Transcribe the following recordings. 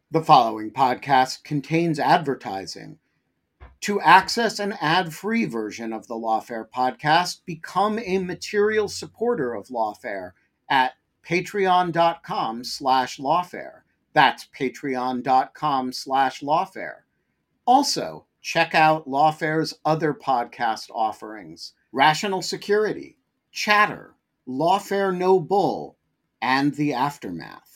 The following podcast contains advertising. To access an ad-free version of the Lawfare podcast, become a material supporter of Lawfare at patreon.com/lawfare. That's patreon.com/lawfare. Also, check out Lawfare's other podcast offerings: Rational Security, Chatter, Lawfare No Bull, and The Aftermath.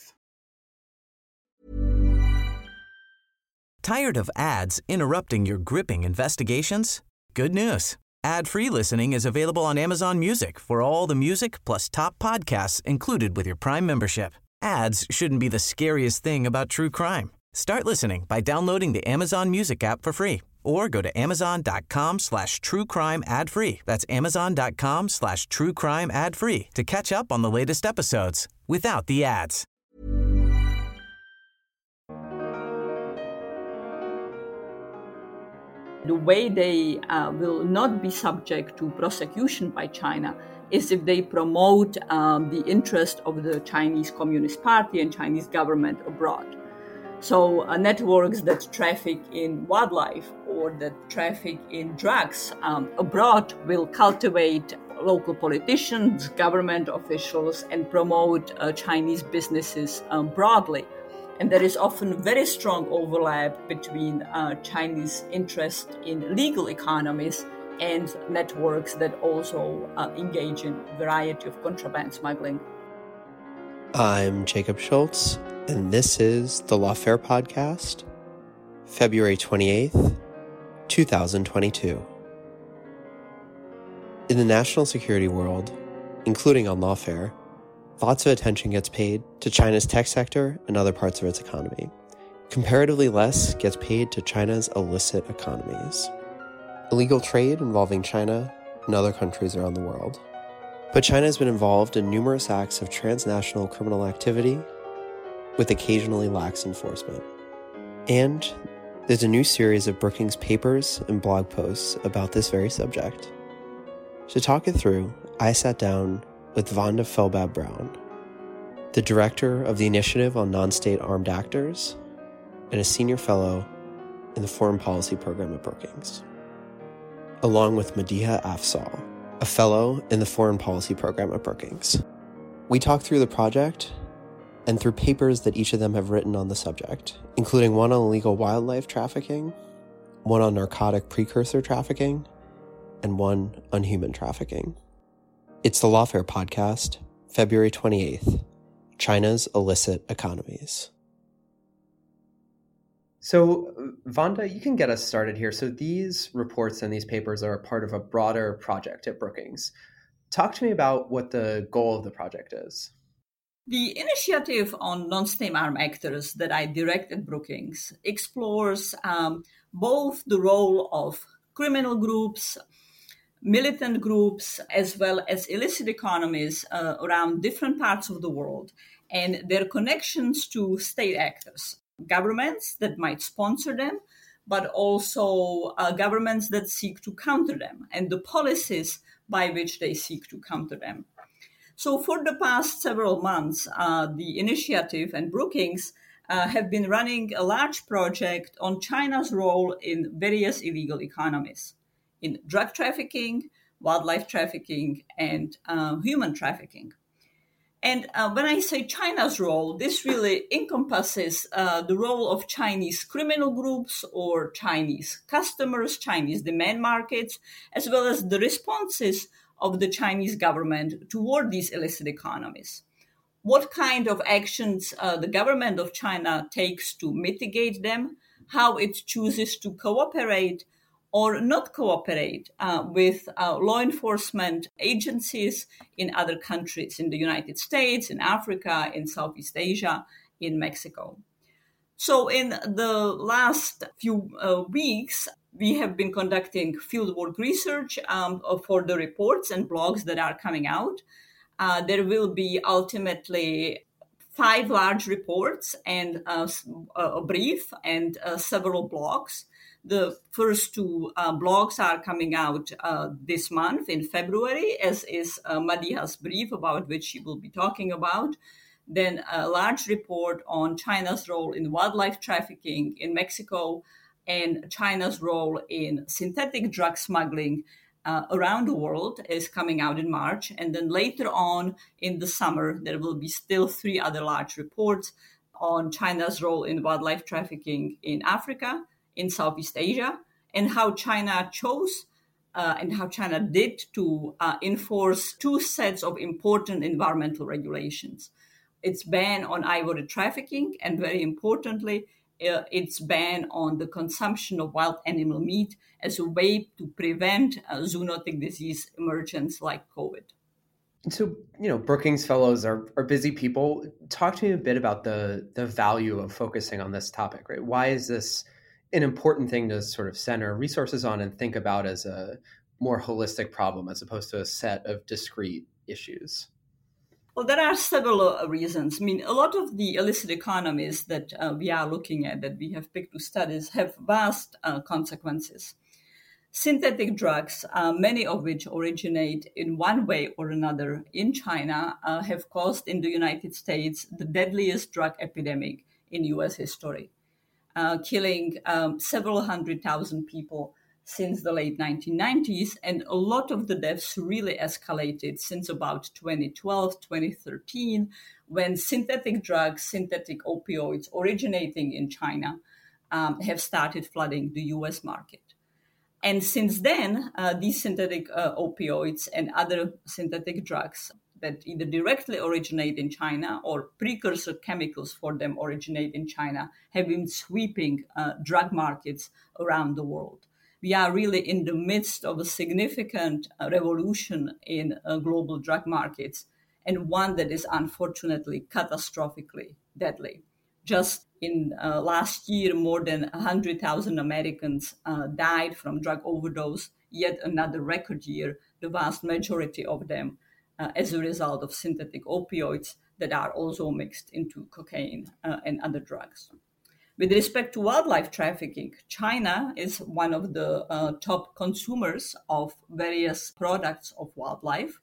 Tired of ads interrupting your gripping investigations? Good news. Ad-free listening is available on Amazon Music for all the music plus top podcasts included with your Prime membership. Ads shouldn't be the scariest thing about true crime. Start listening by downloading the Amazon Music app for free or go to amazon.com/truecrime ad-free. That's amazon.com/truecrime ad-free to catch up on the latest episodes without the ads. The way they will not be subject to prosecution by China is if they promote the interest of the Chinese Communist Party and Chinese government abroad. So networks that traffic in wildlife or that traffic in drugs abroad will cultivate local politicians, government officials, and promote Chinese businesses broadly. And there is often very strong overlap between Chinese interest in legal economies and networks that also engage in a variety of contraband smuggling. I'm Jacob Schultz, and this is the Lawfare Podcast, February 28th, 2022. In the national security world, including on Lawfare, lots of attention gets paid to China's tech sector and other parts of its economy. Comparatively less gets paid to China's illicit economies. Illegal trade involving China and other countries around the world. But China has been involved in numerous acts of transnational criminal activity with occasionally lax enforcement. And there's a new series of Brookings papers and blog posts about this very subject. To talk it through, I sat down with Vonda Felbab-Brown, the director of the Initiative on Non-State Armed Actors and a senior fellow in the Foreign Policy Program at Brookings, along with Madiha Afzal, a fellow in the Foreign Policy Program at Brookings. We talked through the project and through papers that each of them have written on the subject, including one on illegal wildlife trafficking, one on narcotic precursor trafficking, and one on human trafficking. It's the Lawfare Podcast, February 28th, China's Illicit Economies. So, Vonda, you can get us started here. So these reports and these papers are a part of a broader project at Brookings. Talk to me about what the goal of the project is. The initiative on non-state armed actors that I direct at Brookings explores both the role of criminal groups, militant groups, as well as illicit economies around different parts of the world and their connections to state actors, governments that might sponsor them, but also governments that seek to counter them and the policies by which they seek to counter them. So for the past several months, the initiative and Brookings have been running a large project on China's role in various illegal economies, in drug trafficking, wildlife trafficking, and human trafficking. And when I say China's role, this really encompasses the role of Chinese criminal groups or Chinese customers, Chinese demand markets, as well as the responses of the Chinese government toward these illicit economies. What kind of actions the government of China takes to mitigate them, how it chooses to cooperate or not cooperate with law enforcement agencies in other countries, in the United States, in Africa, in Southeast Asia, in Mexico. So in the last few weeks, we have been conducting fieldwork research for the reports and blogs that are coming out. There will be ultimately 5 large reports and a brief and several blogs. The first 2 blogs are coming out this month in February, as is Madiha's brief, about which she will be talking about. then a large report on China's role in wildlife trafficking in Mexico and China's role in synthetic drug smuggling around the world is coming out in March. And then later on in the summer, there will be still 3 other large reports on China's role in wildlife trafficking in Africa, in Southeast Asia, and how China chose and how China did to enforce 2 sets of important environmental regulations. Its ban on ivory trafficking, and very importantly, its ban on the consumption of wild animal meat as a way to prevent zoonotic disease emergence like COVID. So, Brookings Fellows are busy people. Talk to me a bit about the value of focusing on this topic, right? Why is this an important thing to sort of center resources on and think about as a more holistic problem as opposed to a set of discrete issues? Well, there are several reasons. I mean, a lot of the illicit economies that we are looking at, that we have picked to studies, have vast consequences. Synthetic drugs, many of which originate in one way or another in China, have caused in the United States the deadliest drug epidemic in U.S. history, killing several 100,000 people since the late 1990s. And a lot of the deaths really escalated since about 2012, 2013, when synthetic drugs, synthetic opioids originating in China have started flooding the U.S. market. And since then, these synthetic opioids and other synthetic drugs that either directly originate in China or precursor chemicals for them originate in China have been sweeping drug markets around the world. We are really in the midst of a significant revolution in global drug markets, and one that is unfortunately catastrophically deadly. Just in last year, more than 100,000 Americans died from drug overdose, yet another record year, the vast majority of them as a result of synthetic opioids that are also mixed into cocaine and other drugs. With respect to wildlife trafficking, China is one of the top consumers of various products of wildlife,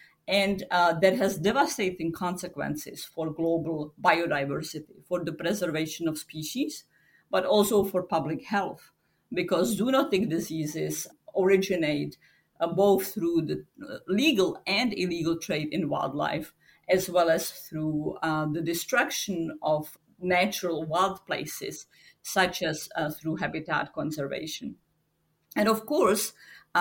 and that has devastating consequences for global biodiversity, for the preservation of species, but also for public health, because zoonotic diseases originate both through the legal and illegal trade in wildlife, as well as through the destruction of natural wild places, such as through habitat conservation. And of course,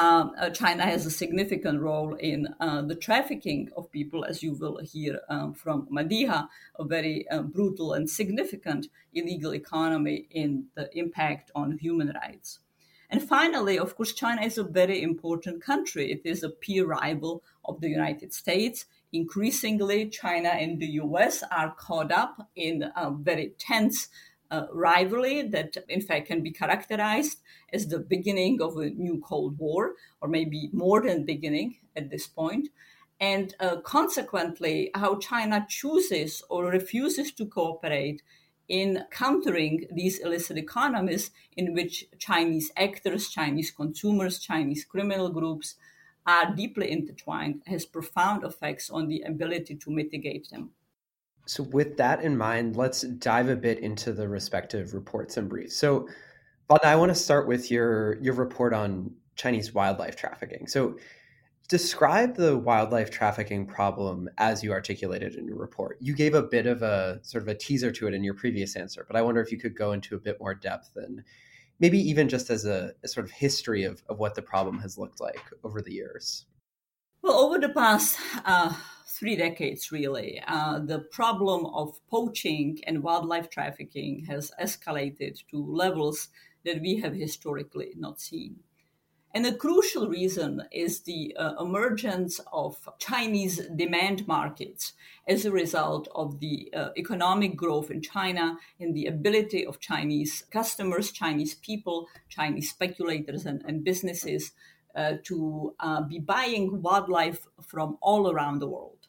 China has a significant role in the trafficking of people, as you will hear from Madiha, a very brutal and significant illegal economy in the impact on human rights. And finally, of course, China is a very important country. It is a peer rival of the United States. Increasingly, China and the US are caught up in a very tense rivalry that, in fact, can be characterized as the beginning of a new Cold War, or maybe more than beginning at this point. And consequently, how China chooses or refuses to cooperate in countering these illicit economies in which Chinese actors, Chinese consumers, Chinese criminal groups are deeply intertwined, has profound effects on the ability to mitigate them. So with that in mind, let's dive a bit into the respective reports and briefs. So Vandana, I want to start with your report on Chinese wildlife trafficking. So describe the wildlife trafficking problem as you articulated in your report. You gave a bit of a sort of a teaser to it in your previous answer, but I wonder if you could go into a bit more depth and maybe even just as a sort of history of what the problem has looked like over the years. Well, over the past 3 decades, really, the problem of poaching and wildlife trafficking has escalated to levels that we have historically not seen. And a crucial reason is the emergence of Chinese demand markets as a result of the economic growth in China and the ability of Chinese customers, Chinese people, Chinese speculators and businesses to be buying wildlife from all around the world.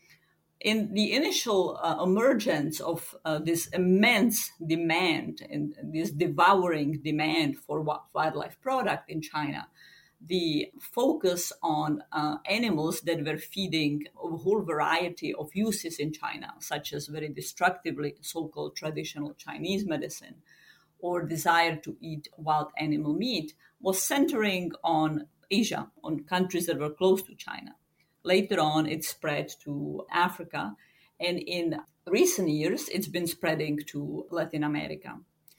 In the initial emergence of this immense demand and this devouring demand for wildlife product in China, the focus on animals that were feeding a whole variety of uses in China, such as very destructively so-called traditional Chinese medicine, or desire to eat wild animal meat, was centering on Asia, on countries that were close to China. Later on, it spread to Africa, and in recent years, it's been spreading to Latin America.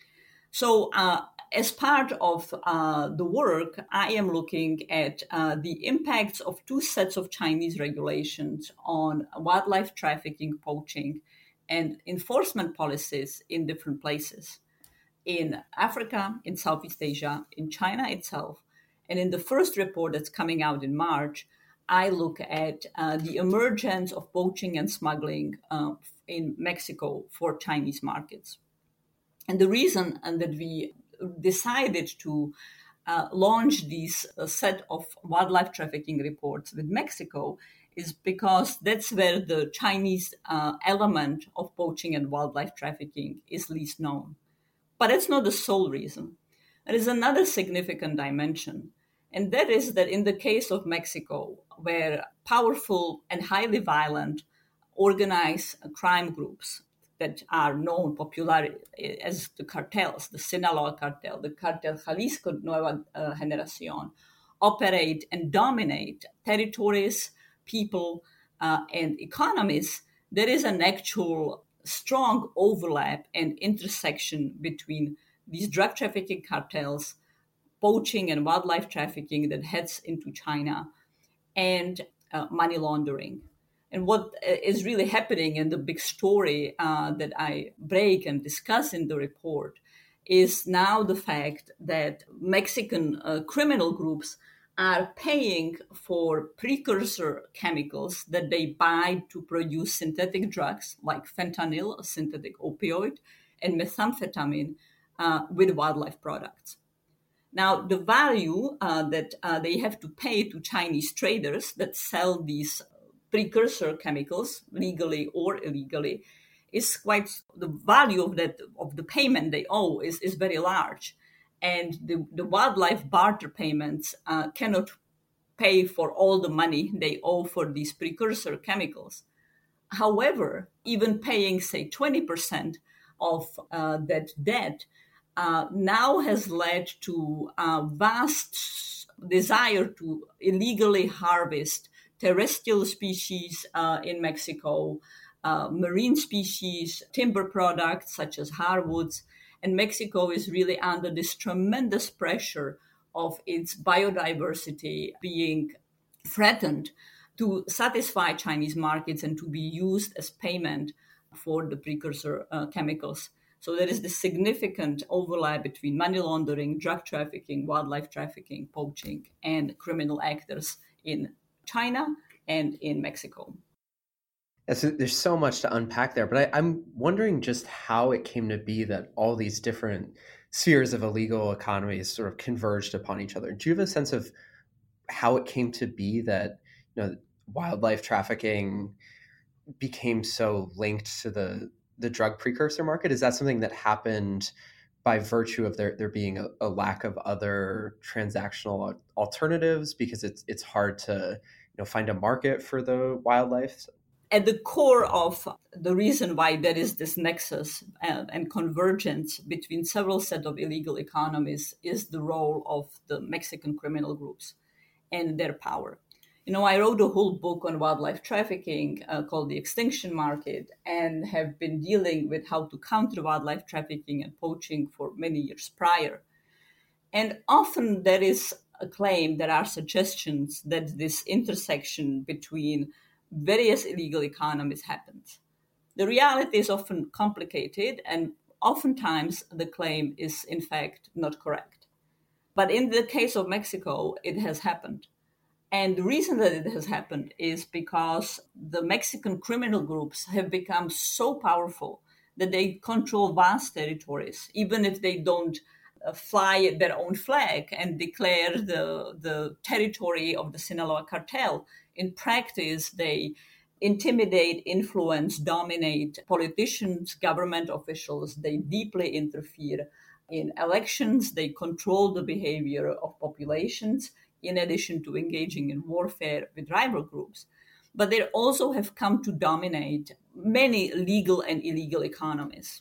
So as part of the work, I am looking at the impacts of two sets of Chinese regulations on wildlife trafficking, poaching, and enforcement policies in different places. In Africa, in Southeast Asia, in China itself. And in the first report that's coming out in March, I look at the emergence of poaching and smuggling in Mexico for Chinese markets. And the reason that we decided to launch this set of wildlife trafficking reports with Mexico is because that's where the Chinese element of poaching and wildlife trafficking is least known. But it's not the sole reason. There is another significant dimension, and that is that in the case of Mexico, where powerful and highly violent organized crime groups that are known popularly as the cartels, the Sinaloa cartel, the Cartel Jalisco Nueva Generación, operate and dominate territories, people, and economies, there is an actual strong overlap and intersection between these drug trafficking cartels, poaching and wildlife trafficking that heads into China, and money laundering. And what is really happening in the big story that I break and discuss in the report is now the fact that Mexican criminal groups are paying for precursor chemicals that they buy to produce synthetic drugs like fentanyl, a synthetic opioid, and methamphetamine with wildlife products. Now, the value that they have to pay to Chinese traders that sell these precursor chemicals, legally or illegally, is quite, the value of the payment they owe is very large. And the wildlife barter payments cannot pay for all the money they owe for these precursor chemicals. However, even paying, say, 20% of that debt now has led to a vast desire to illegally harvest terrestrial species in Mexico, marine species, timber products such as hardwoods. And Mexico is really under this tremendous pressure of its biodiversity being threatened to satisfy Chinese markets and to be used as payment for the precursor chemicals. So there is this significant overlap between money laundering, drug trafficking, wildlife trafficking, poaching, and criminal actors in China and in Mexico. So there's so much to unpack there, but I'm wondering just how it came to be that all these different spheres of illegal economies sort of converged upon each other. Do you have a sense of how it came to be that, you know, wildlife trafficking became so linked to the drug precursor market? Is that something that happened by virtue of there being a lack of other transactional alternatives because it's hard to, you know, find a market for the wildlife? At the core of the reason why there is this nexus and convergence between several sets of illegal economies is the role of the Mexican criminal groups and their power. You know, I wrote a whole book on wildlife trafficking called The Extinction Market, and have been dealing with how to counter wildlife trafficking and poaching for many years prior. And often there is a claim, there are suggestions that this intersection between various illegal economies happens. The reality is often complicated, and oftentimes the claim is in fact not correct. But in the case of Mexico, it has happened. And the reason that it has happened is because the Mexican criminal groups have become so powerful that they control vast territories, even if they don't fly their own flag and declare the territory of the Sinaloa cartel. In practice, they intimidate, influence, dominate politicians, government officials. They deeply interfere in elections. They control the behavior of populations, in addition to engaging in warfare with rival groups. But they also have come to dominate many legal and illegal economies.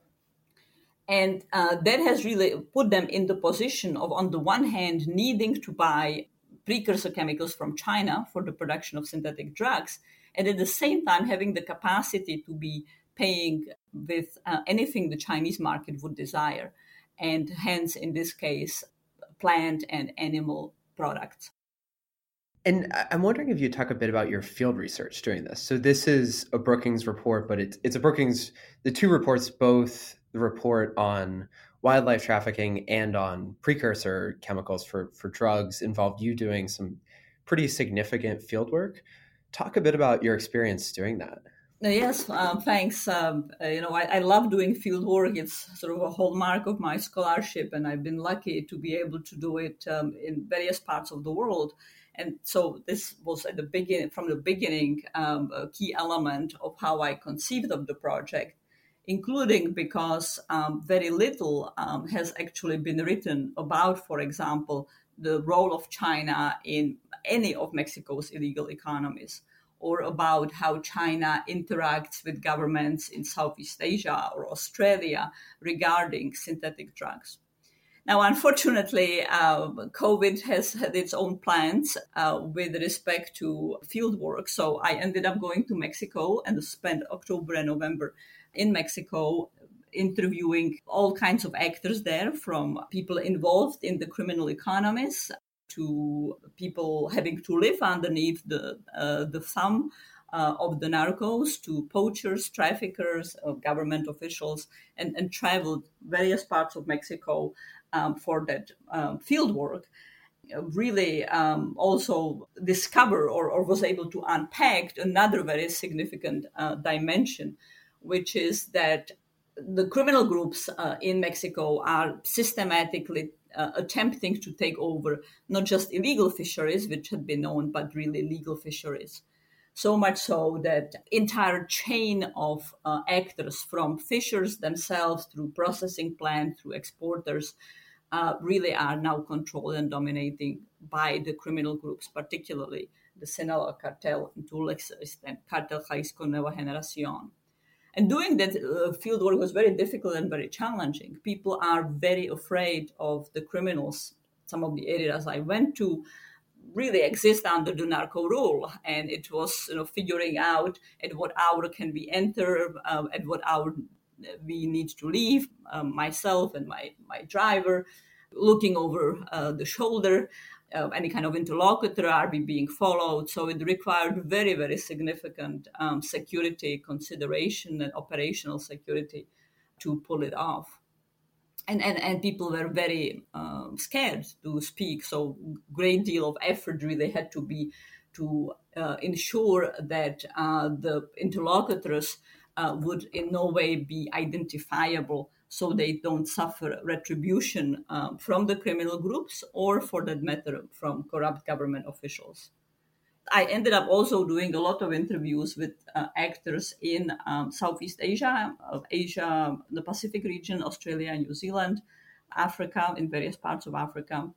And that has really put them in the position of, on the one hand, needing to buy precursor chemicals from China for the production of synthetic drugs, and at the same time having the capacity to be paying with anything the Chinese market would desire, and hence, in this case, plant and animal products. And I'm wondering if you talk a bit about your field research during this. So this is a Brookings report, but it's a Brookings, the two reports, both the report on wildlife trafficking and on precursor chemicals for drugs, involved you doing some pretty significant field work. Talk a bit about your experience doing that. Yes, thanks. I love doing field work. It's sort of a hallmark of my scholarship, and I've been lucky to be able to do it in various parts of the world. And so this was at the beginning, from the beginning, a key element of how I conceived of the project, including because very little has actually been written about, for example, the role of China in any of Mexico's illegal economies, or about how China interacts with governments in Southeast Asia or Australia regarding synthetic drugs. Now, unfortunately, COVID has had its own plans with respect to field work. So I ended up going to Mexico and spent October and November in Mexico interviewing all kinds of actors there, from people involved in the criminal economies to people having to live underneath the thumb of the narcos, to poachers, traffickers, government officials, and traveled various parts of Mexico for that field work. Really also discover or was able to unpack another very significant dimension, which is that the criminal groups in Mexico are systematically attempting to take over not just illegal fisheries, which had been known, but really legal fisheries. So much so that entire chain of actors, from fishers themselves through processing plants, through exporters, really are now controlled and dominating by the criminal groups, particularly the Sinaloa Cartel and to an extent Cartel Jalisco Nueva Generación. And doing that field work was very difficult and very challenging. People are very afraid of the criminals. Some of the areas I went to really exist under the narco rule, and it was figuring out at what hour can we enter, at what hour we need to leave, myself and my driver, looking over the shoulder, any kind of interlocutor, are we being followed? So it required very, very significant security consideration and operational security to pull it off. And people were very scared to speak. So great deal of effort really had to be to ensure that the interlocutors would in no way be identifiable, so they don't suffer retribution from the criminal groups or, for that matter, from corrupt government officials. I ended up also doing a lot of interviews with actors in Southeast Asia, the Pacific region, Australia, New Zealand, Africa, in various parts of Africa,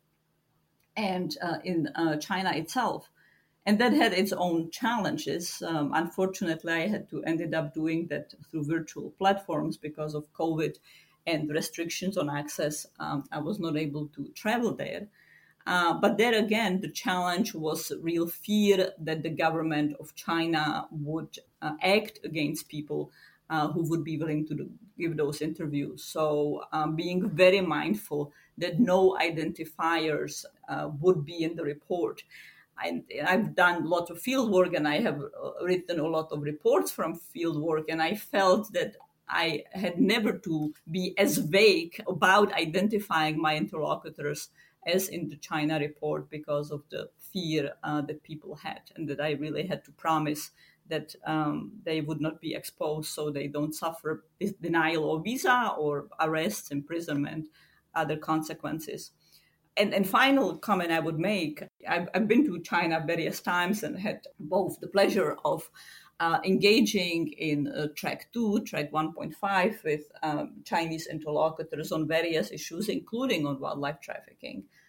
and in China itself. And that had its own challenges. Unfortunately, I had to ended up doing that through virtual platforms because of COVID and restrictions on access. I was not able to travel there. But there again, the challenge was real fear that the government of China would act against people who would be willing to give those interviews. So being very mindful that no identifiers would be in the report. I've done a lot of field work, and I have written a lot of reports from field work, and I felt that I had never to be as vague about identifying my interlocutors as in the China report, because of the fear that people had, and that I really had to promise that they would not be exposed, so they don't suffer denial of visa or arrests, imprisonment, other consequences. And final comment I would make, I've been to China various times and had both the pleasure of engaging in track 2, track 1.5 with Chinese interlocutors on various issues, including on wildlife trafficking.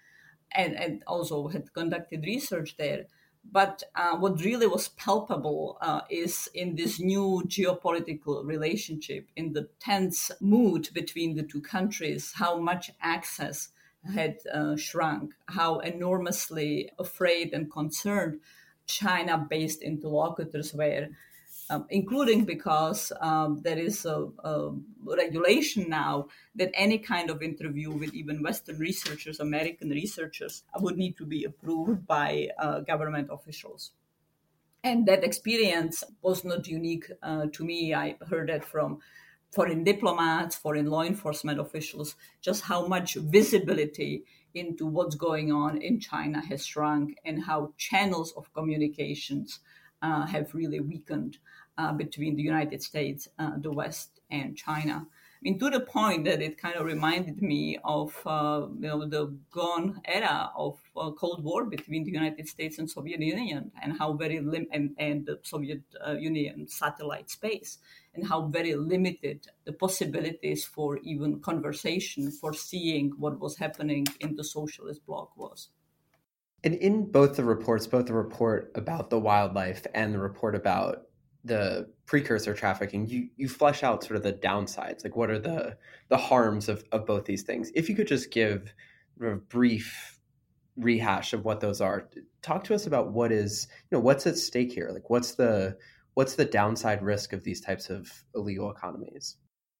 and also had conducted research there. But what really was palpable is in this new geopolitical relationship, in the tense mood between the two countries, how much access had shrunk, how enormously afraid and concerned China-based interlocutors were, including because there is a regulation now that any kind of interview with even Western researchers, American researchers, would need to be approved by government officials. And that experience was not unique to me. I heard that from foreign diplomats, foreign law enforcement officials, just how much visibility into what's going on in China has shrunk and how channels of communications have really weakened between the United States, the West, and China. I mean, to the point that it kind of reminded me of the gone era of Cold War between the United States and Soviet Union, and how very and the Soviet Union satellite space, and how very limited the possibilities for even conversation, for seeing what was happening in the socialist bloc was. And in both the reports, both the report about the wildlife and the report about the precursor trafficking, you flesh out sort of the downsides, like what are the harms of both these things. If you could just give a brief rehash of what those are, talk to us about what's at stake here. Like what's the downside risk of these types of illegal economies?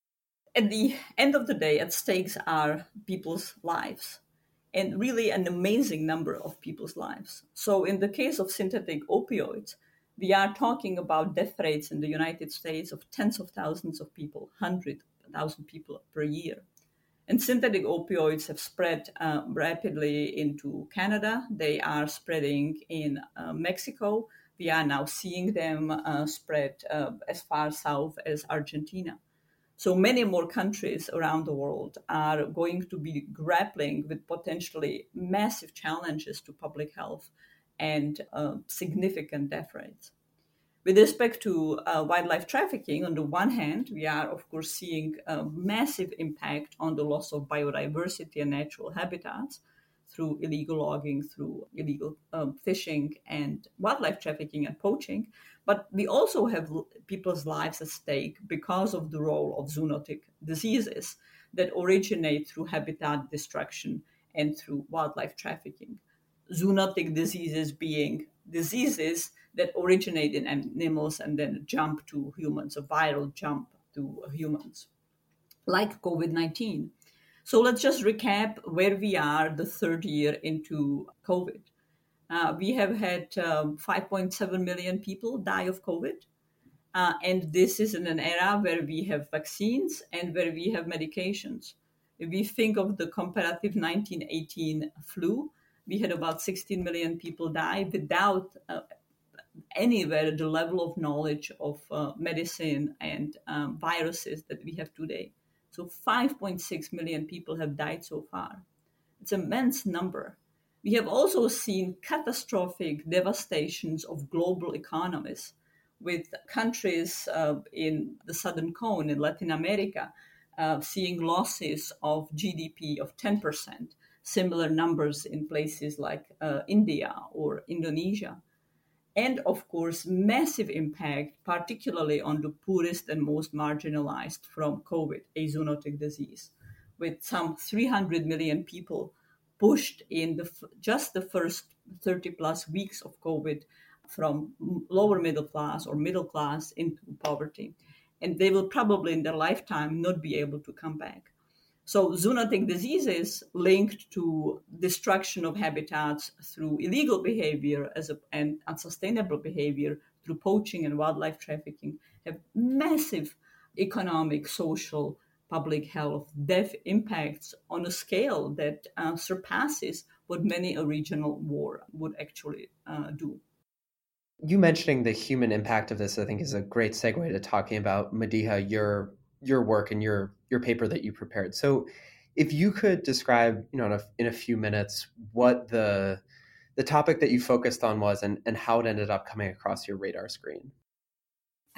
At the end of the day, at stakes are people's lives, and really an amazing number of people's lives. So in the case of synthetic opioids, we are talking about death rates in the United States of tens of thousands of people, 100,000 people per year. And synthetic opioids have spread rapidly into Canada. They are spreading in Mexico. We are now seeing them spread as far south as Argentina. So many more countries around the world are going to be grappling with potentially massive challenges to public health and significant death rates. With respect to wildlife trafficking, on the one hand, we are, of course, seeing a massive impact on the loss of biodiversity and natural habitats through illegal logging, through illegal fishing and wildlife trafficking and poaching. But we also have people's lives at stake because of the role of zoonotic diseases that originate through habitat destruction and through wildlife trafficking. Zoonotic diseases being diseases that originate in animals and then jump to humans, a viral jump to humans, like COVID-19. So let's just recap where we are the third year into COVID. We have had 5.7 million people die of COVID. And this is in an era where we have vaccines and where we have medications. If we think of the comparative 1918 flu, we had about 16 million people die without anywhere the level of knowledge of medicine and viruses that we have today. So 5.6 million people have died so far. It's an immense number. We have also seen catastrophic devastations of global economies, with countries in the Southern Cone in Latin America seeing losses of GDP of 10%, similar numbers in places like India or Indonesia. And of course, massive impact, particularly on the poorest and most marginalized from COVID, a zoonotic disease, with some 300 million people pushed in just the first 30 plus weeks of COVID from lower middle class or middle class into poverty. And they will probably in their lifetime not be able to come back. So zoonotic diseases linked to destruction of habitats through illegal behavior and unsustainable behavior through poaching and wildlife trafficking have massive economic, social, public health, death impacts on a scale that surpasses what many a regional war would actually do. You mentioning the human impact of this, I think, is a great segue to talking about, Madiha, your work and your paper that you prepared. So if you could describe, in a few minutes, what the topic that you focused on was and how it ended up coming across your radar screen.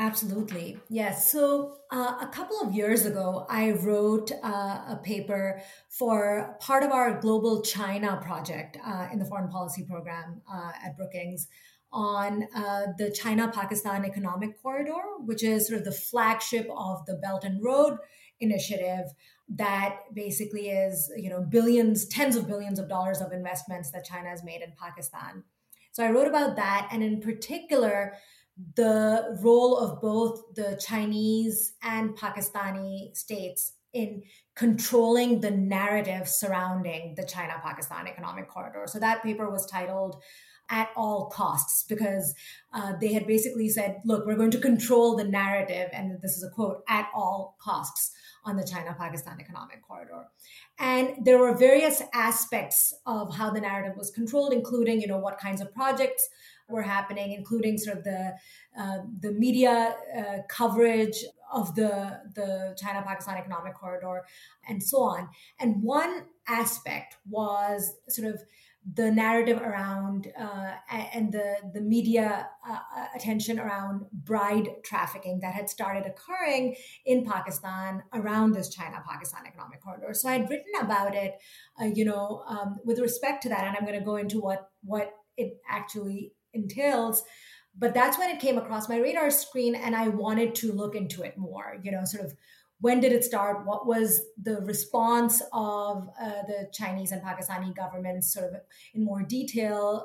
Absolutely. Yes. So a couple of years ago, I wrote a paper for part of our global China project in the foreign policy program at Brookings on the China-Pakistan Economic Corridor, which is sort of the flagship of the Belt and Road Initiative that basically is, billions, tens of billions of dollars of investments that China has made in Pakistan. So I wrote about that, and in particular, the role of both the Chinese and Pakistani states in controlling the narrative surrounding the China-Pakistan Economic Corridor. So that paper was titled At All Costs, because they had basically said, look, we're going to control the narrative, and this is a quote, at all costs on the China-Pakistan Economic Corridor. And there were various aspects of how the narrative was controlled, including, what kinds of projects were happening, including sort of the media coverage of the China-Pakistan Economic Corridor, and so on. And one aspect was sort of the narrative around and the media attention around bride trafficking that had started occurring in Pakistan around this China-Pakistan Economic Corridor. So I'd written about it, with respect to that, and I'm going to go into what it actually entails. But that's when it came across my radar screen, and I wanted to look into it more, sort of when did it start? What was the response of the Chinese and Pakistani governments sort of in more detail?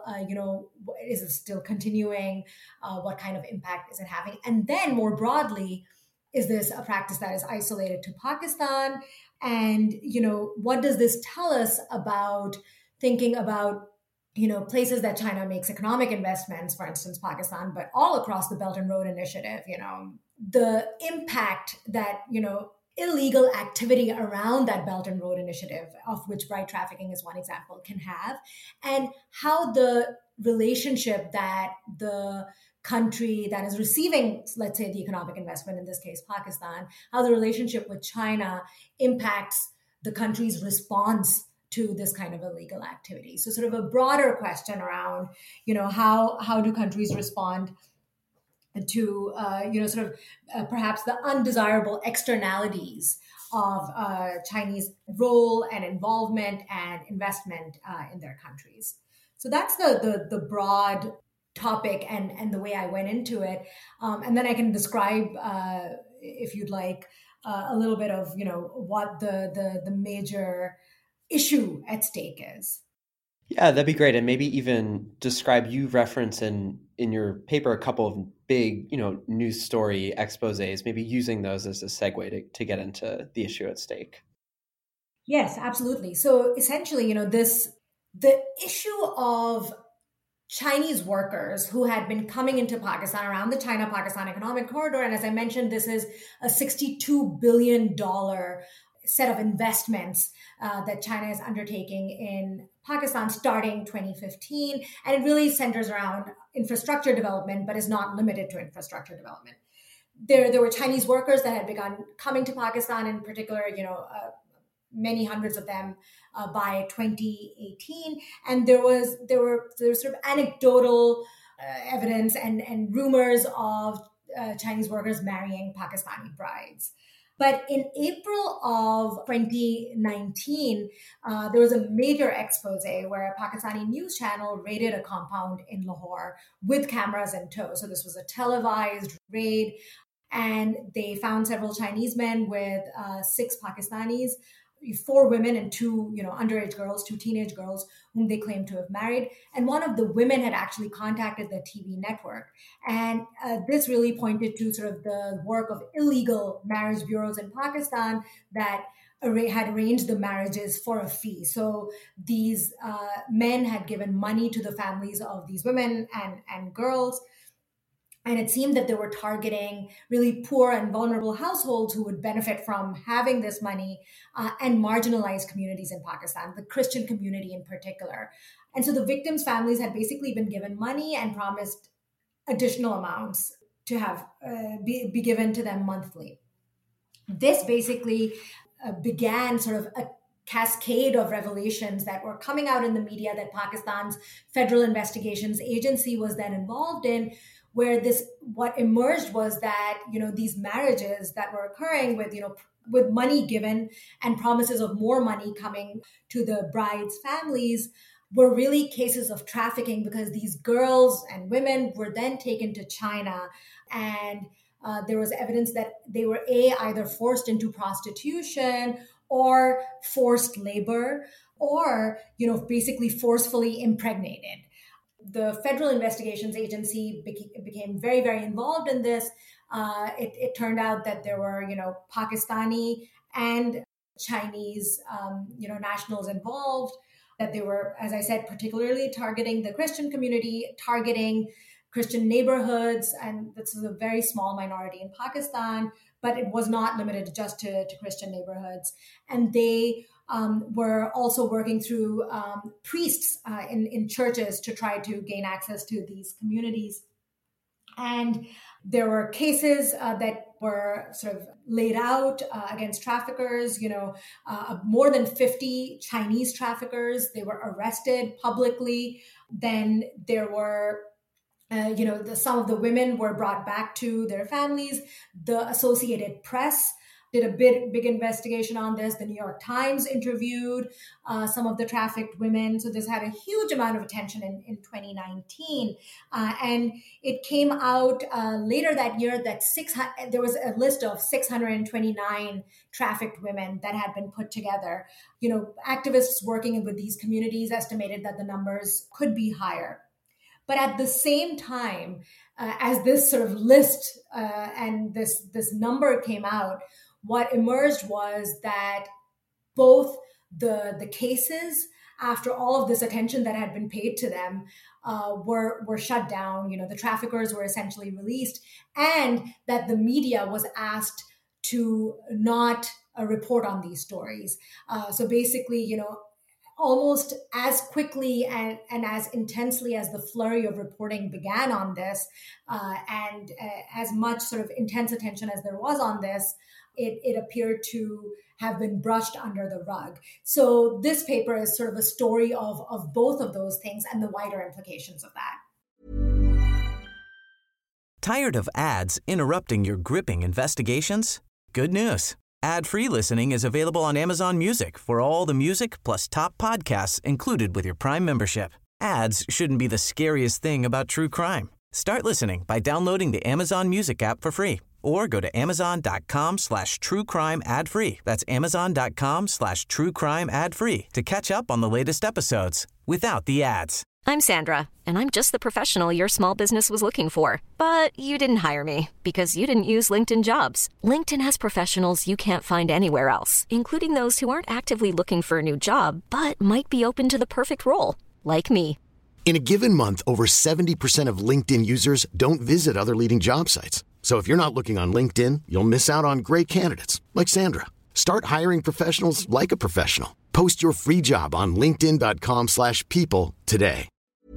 Is it still continuing? What kind of impact is it having? And then more broadly, is this a practice that is isolated to Pakistan? And, what does this tell us about thinking about places that China makes economic investments, for instance, Pakistan, but all across the Belt and Road Initiative, the impact that, illegal activity around that Belt and Road Initiative, of which bride trafficking is one example, can have, and how the relationship that the country that is receiving, let's say, the economic investment, in this case, Pakistan, how the relationship with China impacts the country's response to this kind of illegal activity. So sort of a broader question around, how do countries respond to, perhaps the undesirable externalities of Chinese role and involvement and investment in their countries. So that's the broad topic and the way I went into it. And then I can describe, if you'd like, a little bit of, what the major issue at stake is. Yeah, that'd be great. And maybe even describe, you reference in your paper a couple of big, news story exposés, maybe using those as a segue to get into the issue at stake. Yes, absolutely. So essentially, the issue of Chinese workers who had been coming into Pakistan around the China-Pakistan Economic Corridor. And as I mentioned, this is a $62 billion set of investments that China is undertaking in Pakistan starting 2015. And it really centers around infrastructure development, but is not limited to infrastructure development. There were Chinese workers that had begun coming to Pakistan, in particular, many hundreds of them by 2018. And there was sort of anecdotal evidence and rumors of Chinese workers marrying Pakistani brides. But in April of 2019, there was a major expose where a Pakistani news channel raided a compound in Lahore with cameras in tow. So this was a televised raid, and they found several Chinese men with 6 Pakistanis, 4 women and 2, underage girls, 2 teenage girls whom they claimed to have married. And one of the women had actually contacted the TV network. And this really pointed to sort of the work of illegal marriage bureaus in Pakistan that had arranged the marriages for a fee. So these men had given money to the families of these women and girls. And it seemed that they were targeting really poor and vulnerable households who would benefit from having this money and marginalized communities in Pakistan, the Christian community in particular. And so the victims' families had basically been given money and promised additional amounts to have be given to them monthly. This basically began sort of a cascade of revelations that were coming out in the media that Pakistan's Federal Investigations Agency was then involved in, where what emerged was that, these marriages that were occurring with money given and promises of more money coming to the bride's families were really cases of trafficking, because these girls and women were then taken to China, and there was evidence that they were either forced into prostitution or forced labor, or basically forcefully impregnated. The Federal Investigations Agency became very, very involved in this. It turned out that there were Pakistani and Chinese nationals involved, that they were, as I said, particularly targeting the Christian community, targeting Christian neighborhoods, and this is a very small minority in Pakistan, but it was not limited just to Christian neighborhoods. And they were also working through priests in churches to try to gain access to these communities. And there were cases that were sort of laid out against traffickers, more than 50 Chinese traffickers. They were arrested publicly. Then there were some of the women were brought back to their families. The Associated Press did a big investigation on this. The New York Times interviewed some of the trafficked women. So this had a huge amount of attention in 2019. And it came out later that year that there was a list of 629 trafficked women that had been put together. Activists working with these communities estimated that the numbers could be higher. But at the same time, as this sort of list and this number came out, what emerged was that both the cases, after all of this attention that had been paid to them, were shut down. The traffickers were essentially released, and that the media was asked to not report on these stories. So basically, almost as quickly and as intensely as the flurry of reporting began on this, and as much sort of intense attention as there was on this, it appeared to have been brushed under the rug. So this paper is sort of a story of both of those things and the wider implications of that. Tired of ads interrupting your gripping investigations? Good news. Ad-free listening is available on Amazon Music for all the music plus top podcasts included with your Prime membership. Ads shouldn't be the scariest thing about true crime. Start listening by downloading the Amazon Music app for free or go to amazon.com/truecrime ad-free. That's amazon.com/truecrime ad-free to catch up on the latest episodes without the ads. I'm Sandra, and I'm just the professional your small business was looking for. But you didn't hire me because you didn't use LinkedIn Jobs. LinkedIn has professionals you can't find anywhere else, including those who aren't actively looking for a new job, but might be open to the perfect role, like me. In a given month, over 70% of LinkedIn users don't visit other leading job sites. So if you're not looking on LinkedIn, you'll miss out on great candidates like Sandra. Start hiring professionals like a professional. Post your free job on linkedin.com/people today.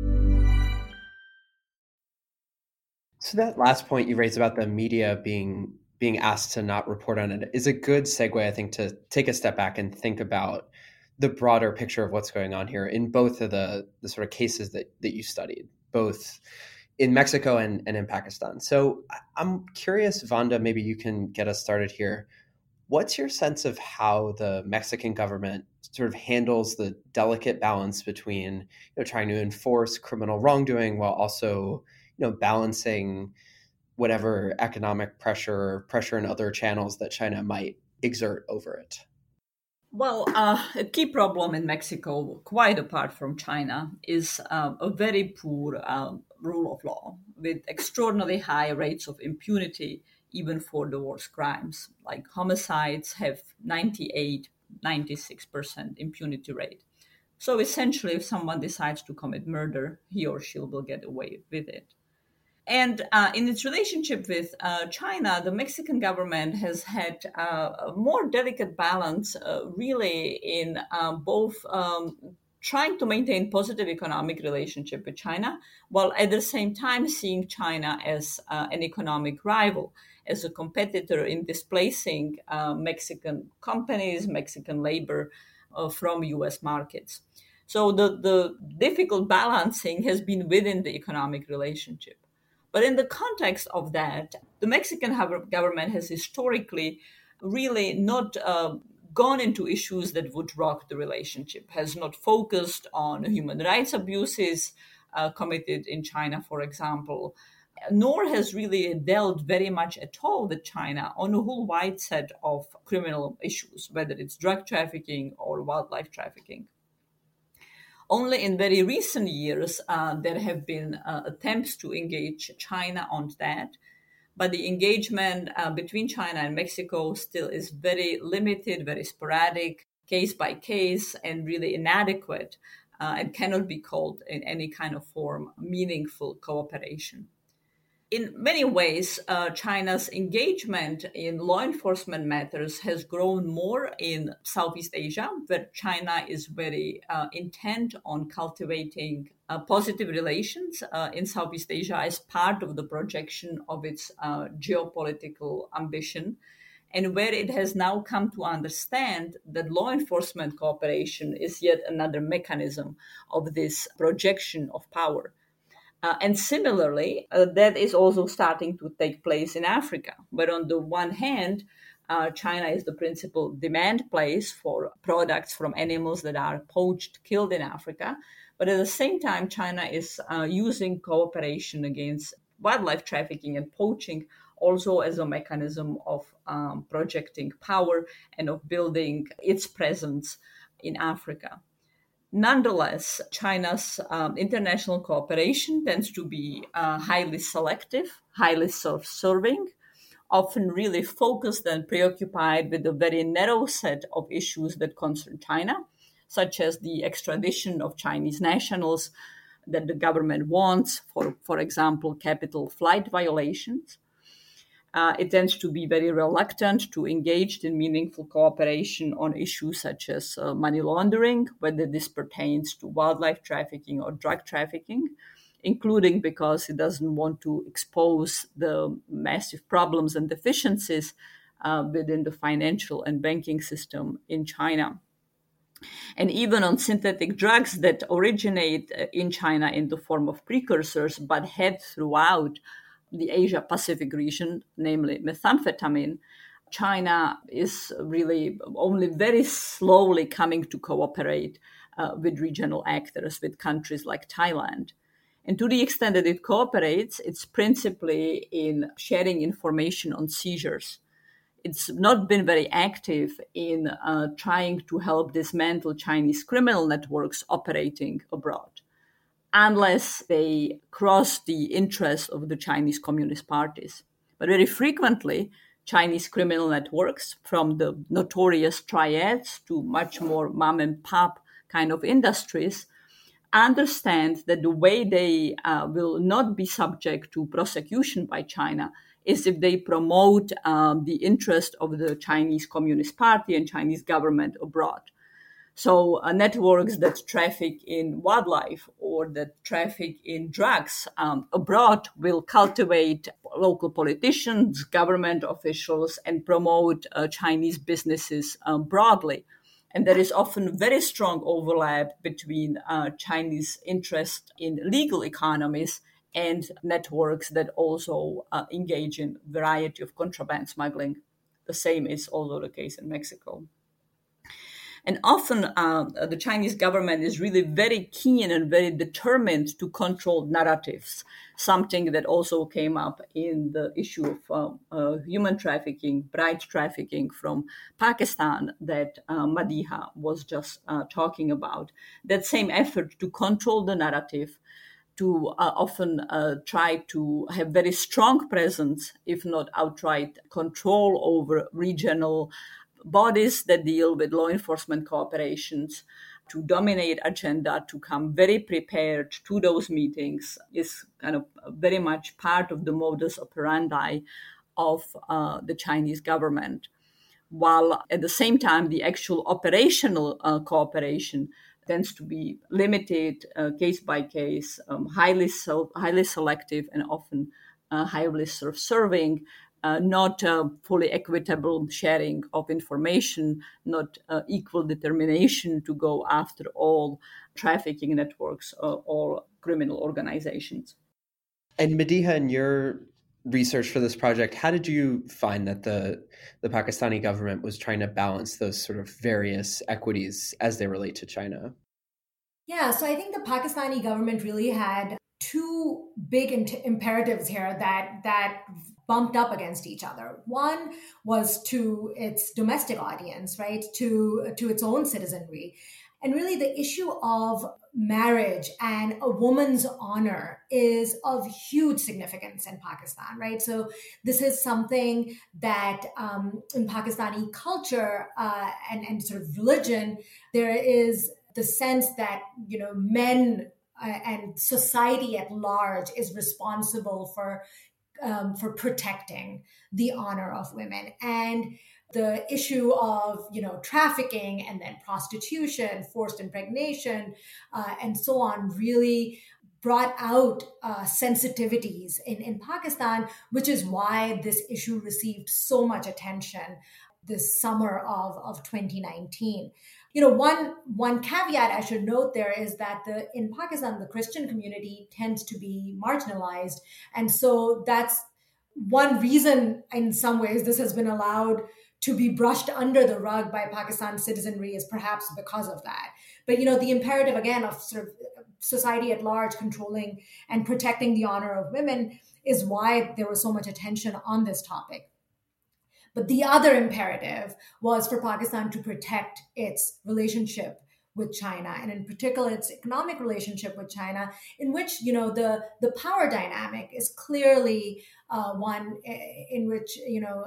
So that last point you raised about the media being asked to not report on it is a good segue, I think, to take a step back and think about the broader picture of what's going on here in both of the sort of cases that you studied, both in Mexico and in Pakistan. So I'm curious, Vanda, maybe you can get us started here. What's your sense of how the Mexican government sort of handles the delicate balance between trying to enforce criminal wrongdoing while also balancing whatever economic pressure in other channels that China might exert over it? Well, a key problem in Mexico, quite apart from China, is a very poor rule of law with extraordinarily high rates of impunity, even for the worst crimes. Like homicides have 96% impunity rate. So essentially, if someone decides to commit murder, he or she will get away with it. And in its relationship with China, the Mexican government has had a more delicate balance, really, in both trying to maintain positive economic relationship with China, while at the same time seeing China as an economic rival, as a competitor in displacing Mexican companies, Mexican labor from U.S. markets. So the difficult balancing has been within the economic relationship. But in the context of that, the Mexican government has historically really not gone into issues that would rock the relationship, has not focused on human rights abuses committed in China, for example, nor has really dealt very much at all with China on a whole wide set of criminal issues, whether it's drug trafficking or wildlife trafficking. Only in very recent years, there have been attempts to engage China on that. But the engagement between China and Mexico still is very limited, very sporadic, case by case, and really inadequate, and cannot be called in any kind of form meaningful cooperation. In many ways, China's engagement in law enforcement matters has grown more in Southeast Asia, where China is very intent on cultivating positive relations in Southeast Asia as part of the projection of its geopolitical ambition, and where it has now come to understand that law enforcement cooperation is yet another mechanism of this projection of power. And similarly, that is also starting to take place in Africa, where on the one hand, China is the principal demand place for products from animals that are poached, killed in Africa. But at the same time, China is using cooperation against wildlife trafficking and poaching also as a mechanism of projecting power and of building its presence in Africa. Nonetheless, China's international cooperation tends to be highly selective, highly self-serving, often really focused and preoccupied with a very narrow set of issues that concern China, such as the extradition of Chinese nationals that the government wants, for example, capital flight violations. It tends to be very reluctant to engage in meaningful cooperation on issues such as money laundering, whether this pertains to wildlife trafficking or drug trafficking, including because it doesn't want to expose the massive problems and deficiencies within the financial and banking system in China. And even on synthetic drugs that originate in China in the form of precursors but head throughout the Asia-Pacific region, namely methamphetamine, China is really only very slowly coming to cooperate with regional actors, with countries like Thailand. And to the extent that it cooperates, it's principally in sharing information on seizures. It's not been very active in trying to help dismantle Chinese criminal networks operating abroad, unless they cross the interest of the Chinese communist parties. But very frequently, Chinese criminal networks, from the notorious triads to much more mom and pop kind of industries, understand that the way they will not be subject to prosecution by China is if they promote the interest of the Chinese Communist Party and Chinese government abroad. So networks that traffic in wildlife or that traffic in drugs abroad will cultivate local politicians, government officials, and promote Chinese businesses broadly. And there is often very strong overlap between Chinese interest in legal economies and networks that also engage in a variety of contraband smuggling. The same is also the case in Mexico. And often the Chinese government is really very keen and very determined to control narratives, something that also came up in the issue of human trafficking, bride trafficking from Pakistan that Madiha was just talking about. That same effort to control the narrative, to often try to have very strong presence, if not outright control over regional bodies that deal with law enforcement cooperations, to dominate agenda, to come very prepared to those meetings is kind of very much part of the modus operandi of the Chinese government. While at the same time, the actual operational cooperation tends to be limited, case by case, highly selective, and often highly self-serving. Not fully equitable sharing of information, not equal determination to go after all trafficking networks or criminal organizations. And Madiha, in your research for this project, how did you find that the Pakistani government was trying to balance those sort of various equities as they relate to China? Yeah, so I think the Pakistani government really had two big imperatives here that bumped up against each other. One was to its domestic audience, right, to its own citizenry. And really the issue of marriage and a woman's honor is of huge significance in Pakistan, right? So this is something that in Pakistani culture and sort of religion, there is the sense that, men and society at large is responsible for protecting the honor of women. And the issue of, trafficking and then prostitution, forced impregnation, and so on really brought out sensitivities in Pakistan, which is why this issue received so much attention this summer of 2019. One caveat I should note there is that in Pakistan, the Christian community tends to be marginalized. And so that's one reason, in some ways, this has been allowed to be brushed under the rug by Pakistan's citizenry is perhaps because of that. But, the imperative, again, of sort of society at large controlling and protecting the honor of women is why there was so much attention on this topic. But the other imperative was for Pakistan to protect its relationship with China, and in particular, its economic relationship with China, in which, the power dynamic is clearly one in which,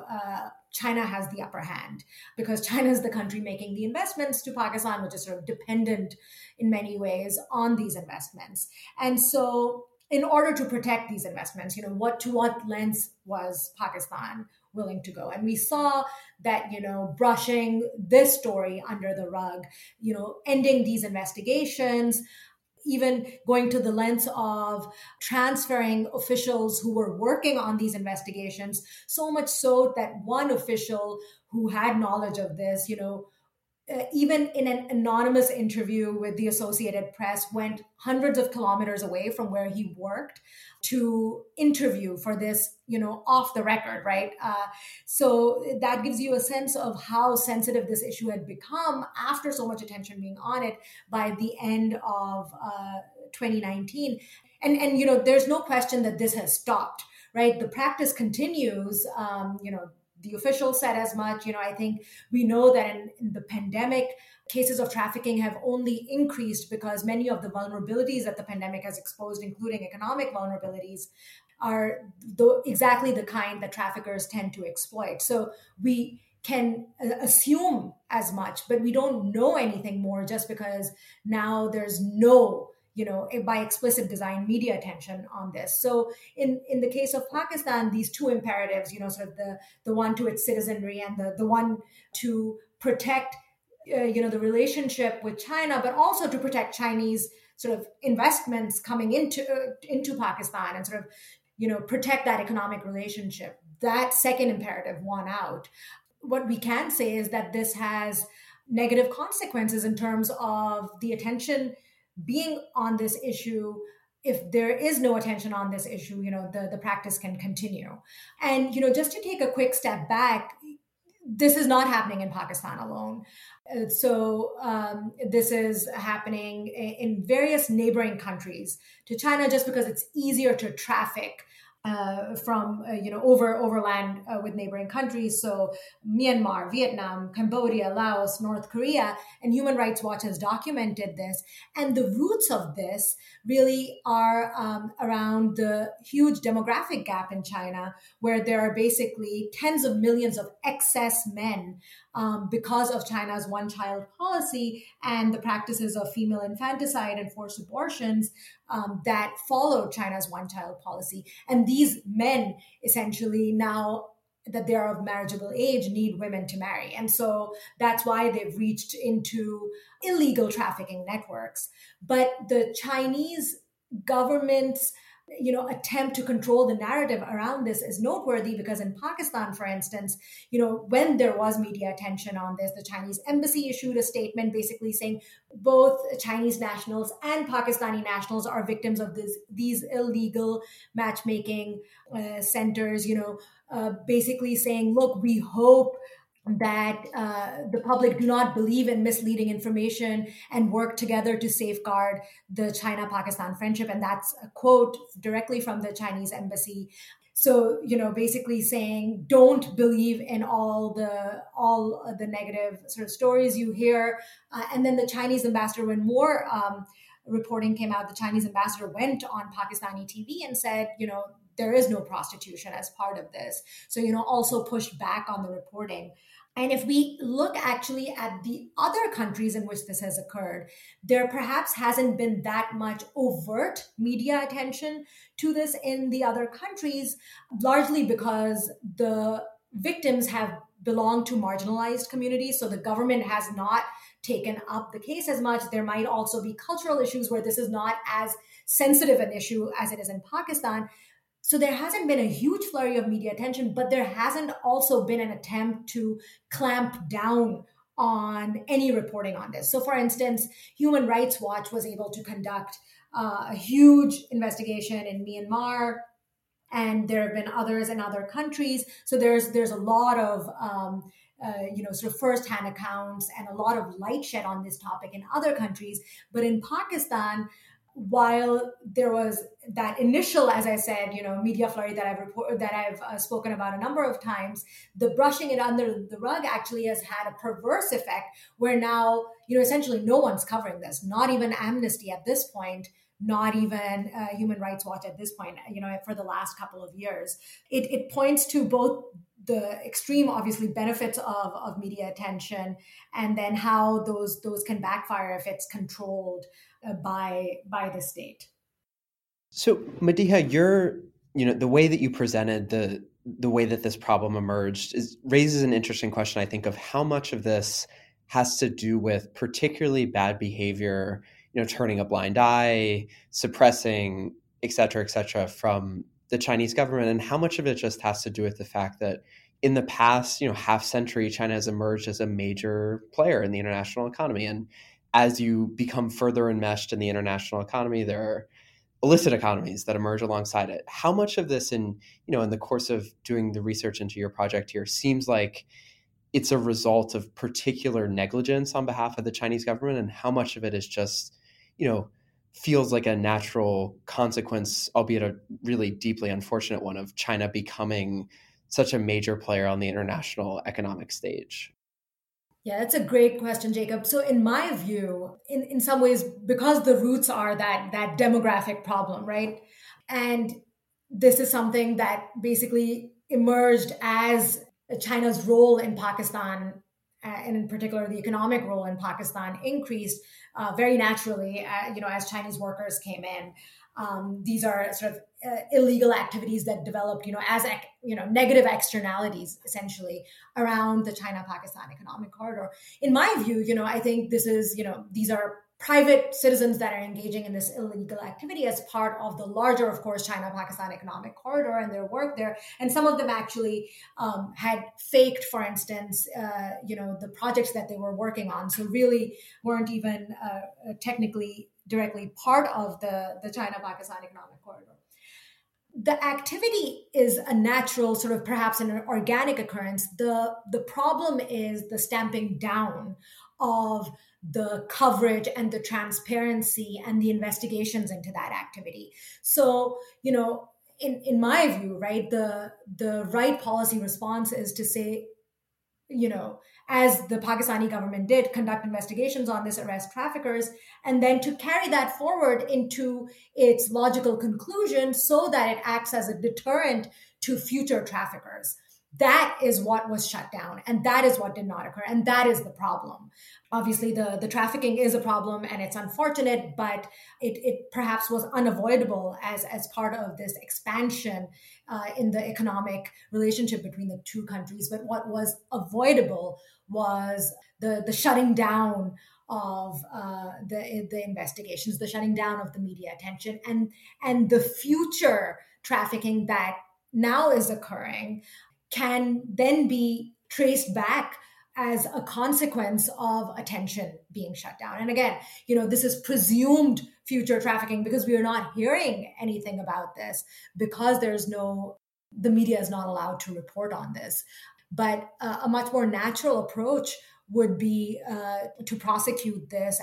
China has the upper hand, because China is the country making the investments to Pakistan, which is sort of dependent in many ways on these investments. And so in order to protect these investments, to what lengths was Pakistan willing to go? And we saw that, brushing this story under the rug, ending these investigations, even going to the lengths of transferring officials who were working on these investigations, so much so that one official who had knowledge of this, even in an anonymous interview with the Associated Press, went hundreds of kilometers away from where he worked to interview for this, off the record, right? So that gives you a sense of how sensitive this issue had become after so much attention being on it by the end of 2019. And there's no question that this has stopped, right? The practice continues, the officials said as much. I think we know that in the pandemic, cases of trafficking have only increased because many of the vulnerabilities that the pandemic has exposed, including economic vulnerabilities, are exactly the kind that traffickers tend to exploit. So we can assume as much, but we don't know anything more just because now there's no by explicit design, media attention on this. So in the case of Pakistan, these two imperatives, sort of the one to its citizenry and the one to protect, the relationship with China, but also to protect Chinese sort of investments coming into Pakistan and sort of, protect that economic relationship. That second imperative won out. What we can say is that this has negative consequences in terms of the attention being on this issue. If there is no attention on this issue, the practice can continue. And, just to take a quick step back, this is not happening in Pakistan alone. So this is happening in various neighboring countries to China, just because it's easier to traffic from overland with neighboring countries. So Myanmar, Vietnam, Cambodia, Laos, North Korea, and Human Rights Watch has documented this. And the roots of this really are around the huge demographic gap in China, where there are basically tens of millions of excess men because of China's one-child policy and the practices of female infanticide and forced abortions that follow China's one-child policy. And these men essentially, now that they are of marriageable age, need women to marry. And so that's why they've reached into illegal trafficking networks. But the Chinese government's attempt to control the narrative around this is noteworthy because in Pakistan, for instance, when there was media attention on this, the Chinese embassy issued a statement basically saying both Chinese nationals and Pakistani nationals are victims of these illegal matchmaking centers, basically saying, look, we hope that the public do not believe in misleading information and work together to safeguard the China-Pakistan friendship. And that's a quote directly from the Chinese embassy. So, basically saying, don't believe in all the negative sort of stories you hear. And then the Chinese ambassador, when more reporting came out, the Chinese ambassador went on Pakistani TV and said, there is no prostitution as part of this. So, also pushed back on the reporting. And if we look actually at the other countries in which this has occurred, there perhaps hasn't been that much overt media attention to this in the other countries, largely because the victims have belonged to marginalized communities. So the government has not taken up the case as much. There might also be cultural issues where this is not as sensitive an issue as it is in Pakistan. So there hasn't been a huge flurry of media attention, but there hasn't also been an attempt to clamp down on any reporting on this. So for instance, Human Rights Watch was able to conduct a huge investigation in Myanmar, and there have been others in other countries. So there's a lot of sort of firsthand accounts and a lot of light shed on this topic in other countries. But in Pakistan, while there was that initial, as I said, media flurry that I've spoken about a number of times, the brushing it under the rug actually has had a perverse effect where now, essentially no one's covering this, not even Amnesty at this point, not even Human Rights Watch at this point, for the last couple of years. It points to both the extreme, obviously, benefits of media attention and then how those can backfire if it's controlled by the state. So Madiha, the way that you presented the way that this problem emerged raises an interesting question, I think, of how much of this has to do with particularly bad behavior, turning a blind eye, suppressing, et cetera, from the Chinese government, and how much of it just has to do with the fact that in the past, half century, China has emerged as a major player in the international economy. And as you become further enmeshed in the international economy, there are illicit economies that emerge alongside it. How much of this in the course of doing the research into your project here seems like it's a result of particular negligence on behalf of the Chinese government, and how much of it is just, feels like a natural consequence, albeit a really deeply unfortunate one, of China becoming such a major player on the international economic stage? Yeah, that's a great question, Jacob. So in my view, in some ways, because the roots are that demographic problem, right? And this is something that basically emerged as China's role in Pakistan, and in particular, the economic role in Pakistan increased very naturally, as Chinese workers came in. These are sort of illegal activities that developed, as negative externalities essentially around the China-Pakistan economic corridor. In my view, I think this is, these are private citizens that are engaging in this illegal activity as part of the larger, of course, China-Pakistan economic corridor and their work there. And some of them actually had faked, for instance, the projects that they were working on. So really weren't even technically directly part of the China-Pakistan economic corridor. The activity is a natural, sort of perhaps an organic occurrence. The problem is the stamping down of the coverage and the transparency and the investigations into that activity. So, in my view, right, the right policy response is to say, as the Pakistani government did, conduct investigations on this, arrest traffickers, and then to carry that forward into its logical conclusion so that it acts as a deterrent to future traffickers. That is what was shut down, and that is what did not occur, and that is the problem. Obviously, the trafficking is a problem, and it's unfortunate, but it perhaps was unavoidable as part of this expansion in the economic relationship between the two countries. But what was avoidable was the shutting down of the investigations, the shutting down of the media attention, and the future trafficking that now is occurring can then be traced back as a consequence of attention being shut down. And again, this is presumed future trafficking because we are not hearing anything about this because the media is not allowed to report on this. But a much more natural approach would be to prosecute this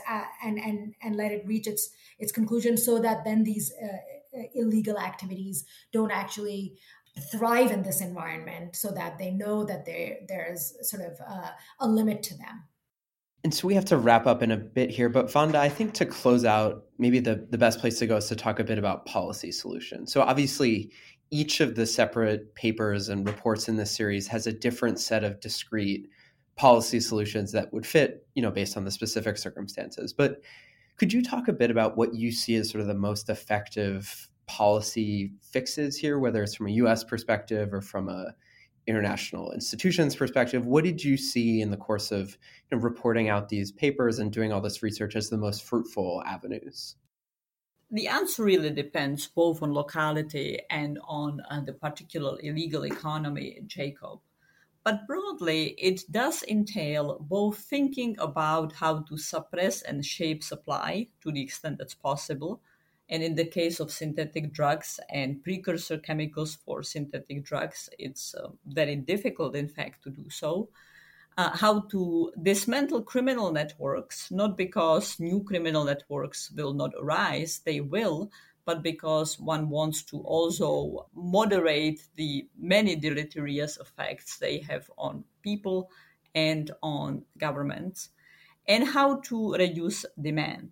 and let it reach its conclusion so that then these illegal activities don't actually thrive in this environment, so that they know that there's sort of a limit to them. And so we have to wrap up in a bit here, but Vanda, I think to close out, maybe the best place to go is to talk a bit about policy solutions. So obviously, each of the separate papers and reports in this series has a different set of discrete policy solutions that would fit, based on the specific circumstances. But could you talk a bit about what you see as sort of the most effective policy fixes here, whether it's from a U.S. perspective or from a international institutions perspective? What did you see in the course of reporting out these papers and doing all this research as the most fruitful avenues? The answer really depends both on locality and on the particular illegal economy, Jacob. But broadly, it does entail both thinking about how to suppress and shape supply to the extent that's possible. And in the case of synthetic drugs and precursor chemicals for synthetic drugs, it's very difficult, in fact, to do so. How to dismantle criminal networks, not because new criminal networks will not arise, they will, but because one wants to also moderate the many deleterious effects they have on people and on governments, and how to reduce demand.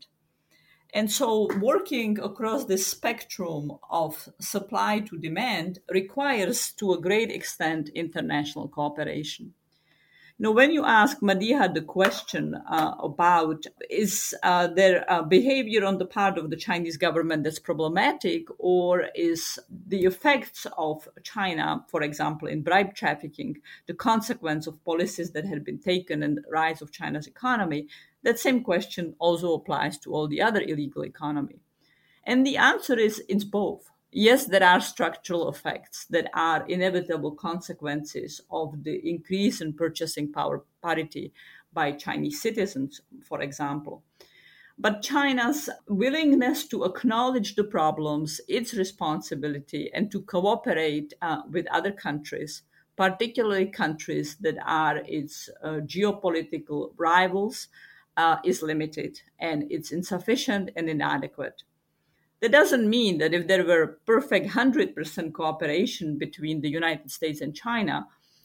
And so working across the spectrum of supply to demand requires, to a great extent, international cooperation. Now, when you ask Madiha the question about is there behavior on the part of the Chinese government that's problematic, or is the effects of China, for example, in bribe trafficking, the consequence of policies that had been taken and the rise of China's economy, that same question also applies to all the other illegal economy. And the answer is it's both. Yes, there are structural effects that are inevitable consequences of the increase in purchasing power parity by Chinese citizens, for example. But China's willingness to acknowledge the problems, its responsibility, and to cooperate with other countries, particularly countries that are its geopolitical rivals, is limited, and it's insufficient and inadequate. That doesn't mean that if there were perfect 100% cooperation between the United States and China,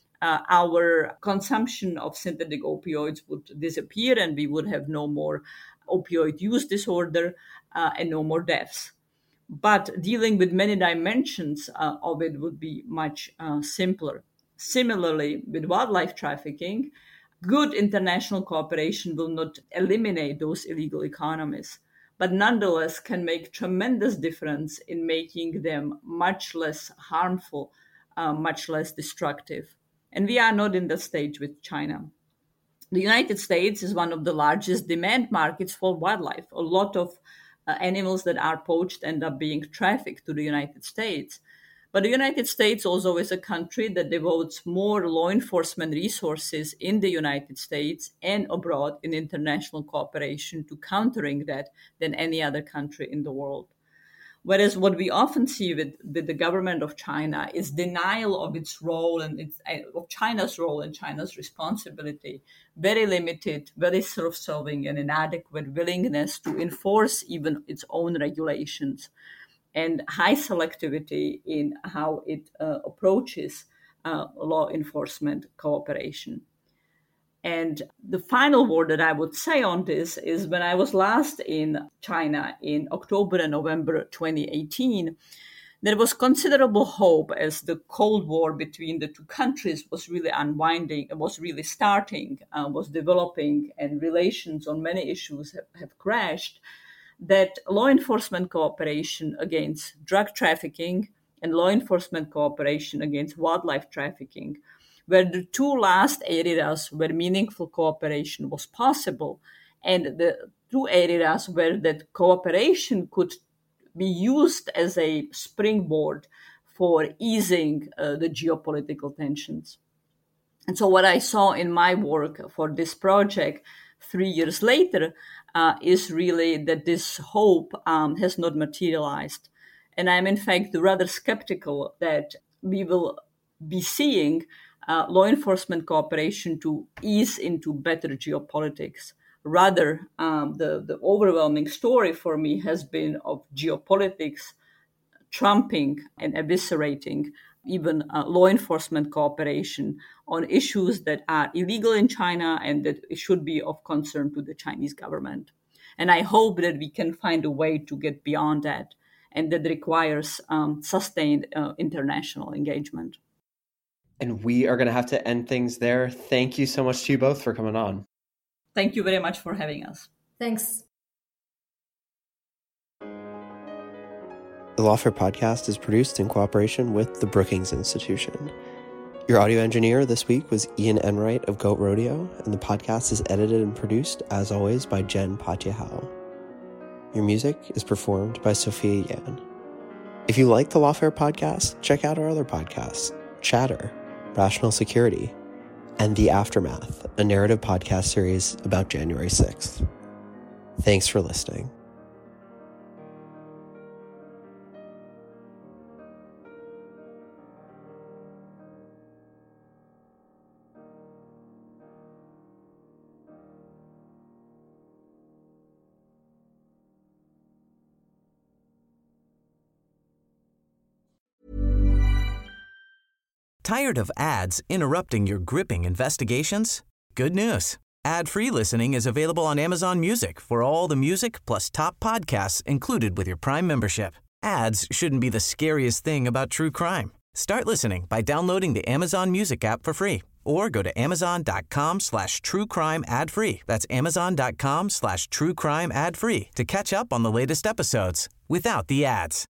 our consumption of synthetic opioids would disappear and we would have no more opioid use disorder and no more deaths. But dealing with many dimensions of it would be much simpler. Similarly, with wildlife trafficking, good international cooperation will not eliminate those illegal economies, but nonetheless can make tremendous difference in making them much less harmful, much less destructive. And we are not in that stage with China. The United States is one of the largest demand markets for wildlife. A lot of animals that are poached end up being trafficked to the United States. But the United States also is a country that devotes more law enforcement resources in the United States and abroad in international cooperation to countering that than any other country in the world. Whereas what we often see with the government of China is denial of its role and of China's role and China's responsibility, very limited, very self-serving and inadequate willingness to enforce even its own regulations, and high selectivity in how it approaches law enforcement cooperation. And the final word that I would say on this is when I was last in China in October and November 2018, there was considerable hope as the Cold War between the two countries was really unwinding, was really starting, was developing, and relations on many issues have crashed, that law enforcement cooperation against drug trafficking and law enforcement cooperation against wildlife trafficking were the two last areas where meaningful cooperation was possible. and the two areas where that cooperation could be used as a springboard for easing the geopolitical tensions. And so what I saw in my work for this project 3 years later is really that this hope has not materialized. And I'm in fact rather skeptical that we will be seeing law enforcement cooperation to ease into better geopolitics. Rather, the overwhelming story for me has been of geopolitics trumping and eviscerating even law enforcement cooperation on issues that are illegal in China and that should be of concern to the Chinese government. And I hope that we can find a way to get beyond that, and that requires sustained international engagement. And we are going to have to end things there. Thank you so much to you both for coming on. Thank you very much for having us. Thanks. The Lawfare podcast is produced in cooperation with the Brookings Institution. Your audio engineer this week was Ian Enright of Goat Rodeo, and the podcast is edited and produced, as always, by Jen Patya-Howell. Your music is performed by Sophia Yan. If you like the Lawfare podcast, check out our other podcasts, Chatter, Rational Security, and The Aftermath, a narrative podcast series about January 6th. Thanks for listening. Tired of ads interrupting your gripping investigations? Good news. Ad-free listening is available on Amazon Music for all the music plus top podcasts included with your Prime membership. Ads shouldn't be the scariest thing about true crime. Start listening by downloading the Amazon Music app for free or go to amazon.com/truecrime ad-free. That's amazon.com/truecrime ad-free to catch up on the latest episodes without the ads.